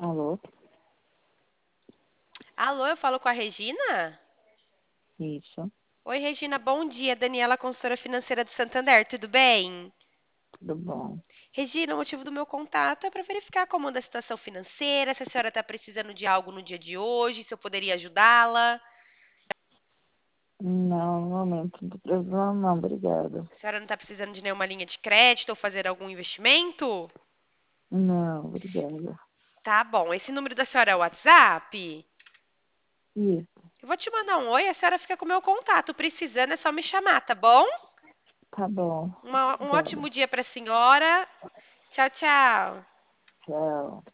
Alô? Alô, eu falo com a Regina? Isso, Oi, Regina, bom dia. Daniela, consultora financeira do Santander, tudo bem? tudo bom. Regina, o motivo do meu contato é para verificar como anda a situação financeira, se a senhora está precisando de algo no dia de hoje, se eu poderia ajudá-la. Não, no momento não tô precisando não, obrigada. A senhora não está precisando de nenhuma linha de crédito ou fazer algum investimento? Não, obrigada. Tá bom. Esse número da senhora é o WhatsApp? Isso, Eu vou te mandar um oi, a senhora fica com o meu contato. Precisando é só me chamar, tá bom? tá bom. Um ótimo Obrigada. dia para a senhora. Tchau, tchau. Tchau.